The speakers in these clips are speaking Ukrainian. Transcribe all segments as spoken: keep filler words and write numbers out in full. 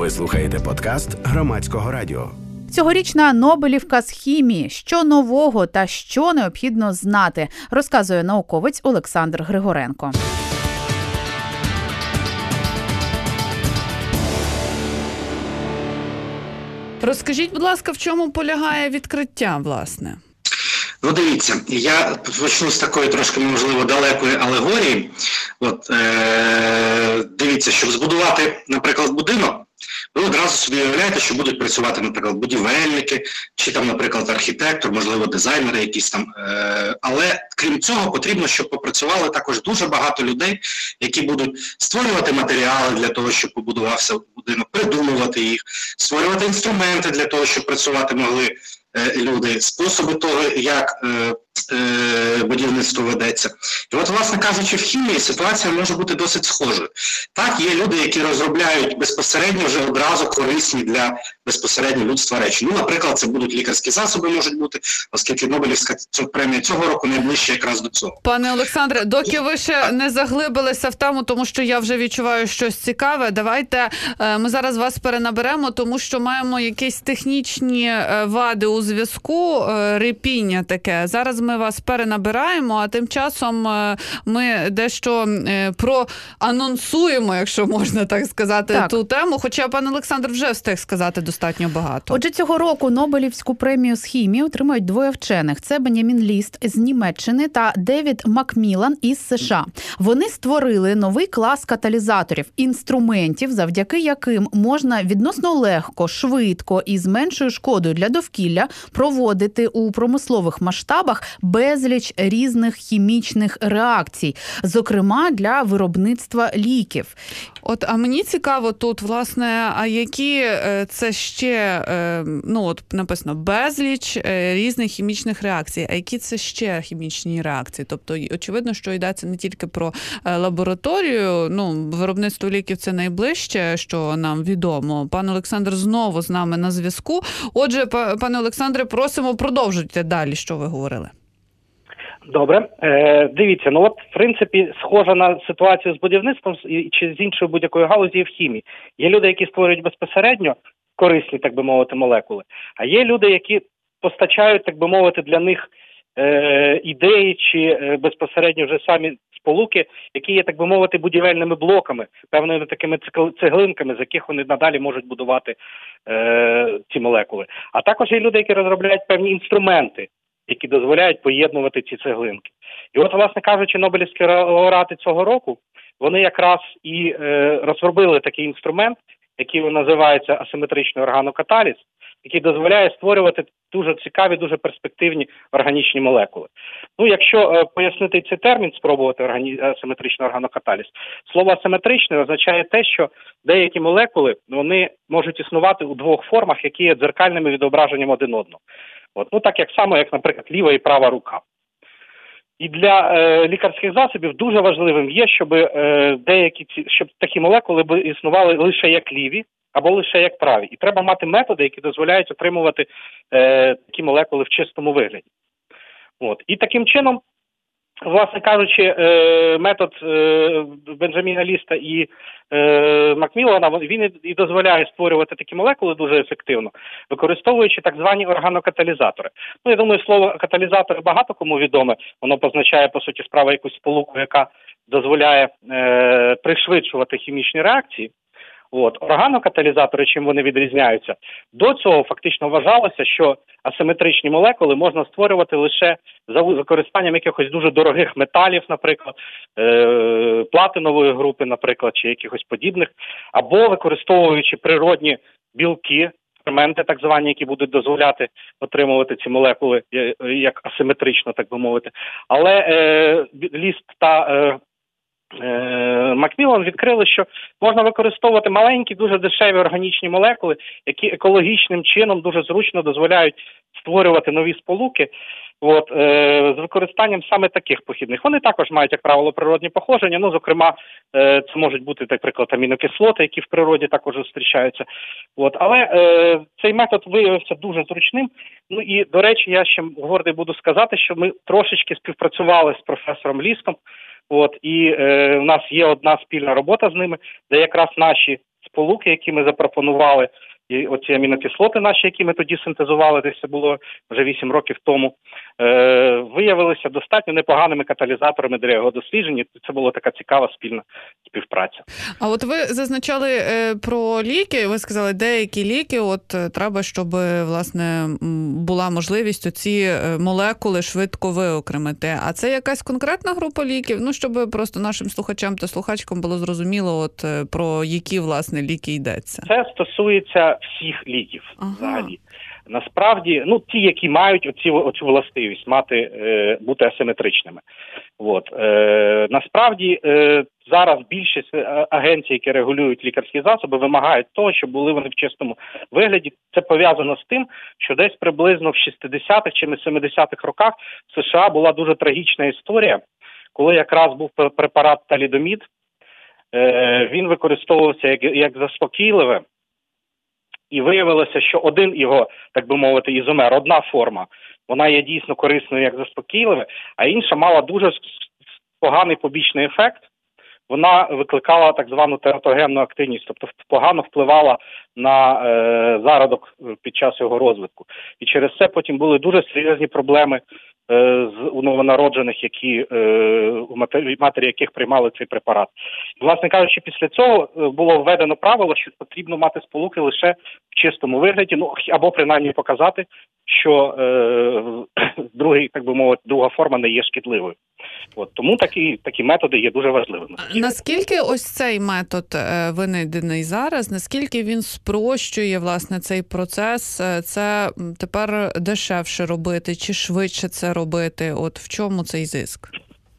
Ви слухаєте подкаст Громадського радіо. Цьогорічна Нобелівка з хімії. Що нового та що необхідно знати, розказує науковець Олександр Григоренко. Розкажіть, будь ласка, в чому полягає відкриття, власне? Ну, дивіться, я почну з такої трошки, можливо, далекої алегорії. От, е- дивіться, щоб збудувати, наприклад, будинок, ви одразу собі уявляєте, що будуть працювати, наприклад, будівельники, чи там, наприклад, архітектор, можливо, дизайнери якісь там. Е- але, крім цього, потрібно, щоб попрацювали також дуже багато людей, які будуть створювати матеріали для того, щоб побудувався будинок, придумувати їх, створювати інструменти для того, щоб працювати могли люди, способи того, як е, е, будівництво ведеться. І от, власне кажучи, в хімії ситуація може бути досить схожою. Так, є люди, які розробляють безпосередньо вже одразу корисні для безпосередньо людства речі. Ну, наприклад, це будуть лікарські засоби, можуть бути, оскільки Нобелівська премія цього року найближче якраз до цього. Пане Олександре, доки ви ще не заглибилися в тему, тому що я вже відчуваю щось цікаве, давайте е, ми зараз вас перенаберемо, тому що маємо якісь технічні е, вади у зв'язку, е, репіння таке. Зараз ми вас перенабираємо, а тим часом е, ми дещо е, проанонсуємо, якщо можна так сказати, так. ту тему, хоча пан Олександр вже встиг сказати достатньо багато. Отже, цього року Нобелівську премію з хімії отримають двоє вчених. Це Бен'ямін Ліст з Німеччини та Девід Макміллан із США. Вони створили новий клас каталізаторів, інструментів, завдяки яким можна відносно легко, швидко і з меншою шкодою для довкілля проводити у промислових масштабах безліч різних хімічних реакцій, зокрема для виробництва ліків. От, а мені цікаво тут, власне, а які це ще, ну от написано, безліч різних хімічних реакцій, а які це ще хімічні реакції? Тобто, очевидно, що йдеться не тільки про лабораторію, ну, виробництво ліків це найближче, що нам відомо. Пан Олександр знову з нами на зв'язку. Отже, пане Олександре, просимо, продовжуйте далі, що ви говорили. Добре. Е, дивіться, ну от, в принципі, схожа на ситуацію з будівництвом чи з іншою будь-якою галузі в хімії. Є люди, які створюють безпосередньо корисні, так би мовити, молекули, а є люди, які постачають, так би мовити, для них е, ідеї чи е, безпосередньо вже самі сполуки, які є, так би мовити, будівельними блоками, певними такими цеглинками, з яких вони надалі можуть будувати е, ці молекули. А також є люди, які розробляють певні інструменти, які дозволяють поєднувати ці цеглинки. І от, власне кажучи, Нобелівські лауреати цього року, вони якраз і е, розробили такий інструмент, який називається асиметричний органокаталіз, який дозволяє створювати дуже цікаві, дуже перспективні органічні молекули. Ну, якщо е, пояснити цей термін, спробувати органі... асиметричний органокаталіз, слово асиметричний означає те, що деякі молекули, вони можуть існувати у двох формах, які є дзеркальними відображенням один одного. От, ну так як само, як, наприклад, ліва і права рука. І для е, лікарських засобів дуже важливим є, щоб е, деякі ці, щоб такі молекули б існували лише як ліві або лише як праві. І треба мати методи, які дозволяють отримувати е, такі молекули в чистому вигляді. От. І таким чином, власне кажучи, е, метод е, Бенджаміна Ліста і е, Макміллана, він і дозволяє створювати такі молекули дуже ефективно, використовуючи так звані органокаталізатори. Ну, я думаю, слово каталізатори багато кому відоме. Воно позначає, по суті справи, якусь сполуку, яка дозволяє е, пришвидшувати хімічні реакції. От. Органокаталізатори, чим вони відрізняються? До цього фактично вважалося, що асиметричні молекули можна створювати лише за використанням якихось дуже дорогих металів, наприклад, е- платинової групи, наприклад, чи якихось подібних, або використовуючи природні білки, ферменти так звані, які будуть дозволяти отримувати ці молекули як асиметрично, так би мовити. Але е- Ліст та е- Макміллан відкрили, що можна використовувати маленькі, дуже дешеві органічні молекули, які екологічним чином дуже зручно дозволяють створювати нові сполуки, от, е, з використанням саме таких похідних. Вони також мають, як правило, природні походження, ну, зокрема, е, це можуть бути, наприклад, амінокислоти, які в природі також зустрічаються. От, але е, цей метод виявився дуже зручним. Ну і, до речі, я ще гордий буду сказати, що ми трошечки співпрацювали з професором Лістом. От, і е, у нас є одна спільна робота з ними, де якраз наші сполуки, які ми запропонували, і оці амінокислоти наші, які ми тоді синтезували, десь це було вже вісім років тому, е, виявилися достатньо непоганими каталізаторами для його досліджень. Це була така цікава спільна співпраця. А от ви зазначали е, про ліки, ви сказали, деякі ліки, от е, треба, щоб, власне, була можливість оці молекули швидко виокремити. А це якась конкретна група ліків? Ну, щоб просто нашим слухачам та слухачкам було зрозуміло, от е, про які, власне, ліки йдеться. Це стосується всіх ліків, ага. взагалі. Насправді, ну, ті, які мають оці, оцю властивість мати, е, бути асиметричними. От. Е, насправді, е, зараз більшість агенцій, які регулюють лікарські засоби, вимагають того, щоб були вони в чистому вигляді. Це пов'язано з тим, що десь приблизно в шістдесятих чи семидесятих роках в США була дуже трагічна історія, коли якраз був препарат талідомід, е, він використовувався як, як заспокійливе, і виявилося, що один його, так би мовити, ізомер, одна форма, вона є дійсно корисною як заспокійливе, а інша мала дуже поганий побічний ефект. Вона викликала так звану тератогенну активність, тобто погано впливала на е, зародок під час його розвитку. І через це потім були дуже серйозні проблеми е, з у новонароджених, які, е, у матері, матері яких приймали цей препарат. І, власне кажучи, після цього було введено правило, що потрібно мати сполуки лише в чистому вигляді, ну або принаймні показати, що е, другий, так би мовити, друга форма не є шкідливою. От, тому такі, такі методи є дуже важливими. Наскільки ось цей метод е, винайдений зараз, наскільки він спрощує, власне, цей процес? Це тепер дешевше робити чи швидше це робити? От в чому цей зиск?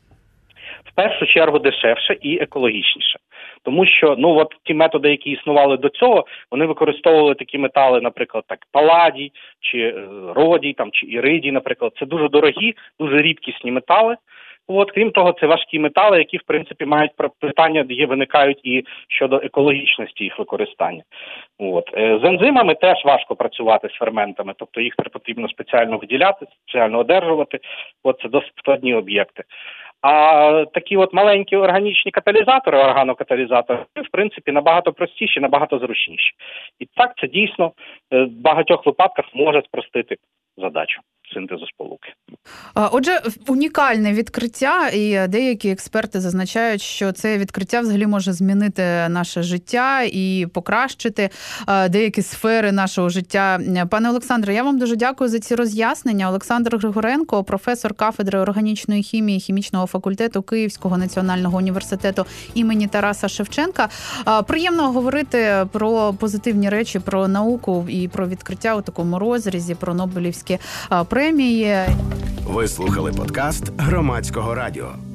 В першу чергу дешевше і екологічніше. Тому що, ну, от ті методи, які існували до цього, вони використовували такі метали, наприклад, так, паладій, чи е, родій, там, чи іридій, наприклад. Це дуже дорогі, дуже рідкісні метали. От, крім того, це важкі метали, які, в принципі, мають питання, є, виникають і щодо екологічності їх використання. От. З ензимами теж важко працювати з ферментами, тобто їх потрібно спеціально виділяти, спеціально одержувати. От це досить складні об'єкти. А такі от маленькі органічні каталізатори, органокаталізатори, в принципі, набагато простіші, набагато зручніші. І так це дійсно в багатьох випадках може спростити задачу синтезу сполуки. Отже, унікальне відкриття, і деякі експерти зазначають, що це відкриття взагалі може змінити наше життя і покращити деякі сфери нашого життя. Пане Олександре, я вам дуже дякую за ці роз'яснення. Олександр Григоренко, професор кафедри органічної хімії хімічного факультету Київського національного університету імені Тараса Шевченка. Приємно говорити про позитивні речі, про науку і про відкриття у такому розрізі, про Нобелівські премії. Ви слухали подкаст Громадського радіо.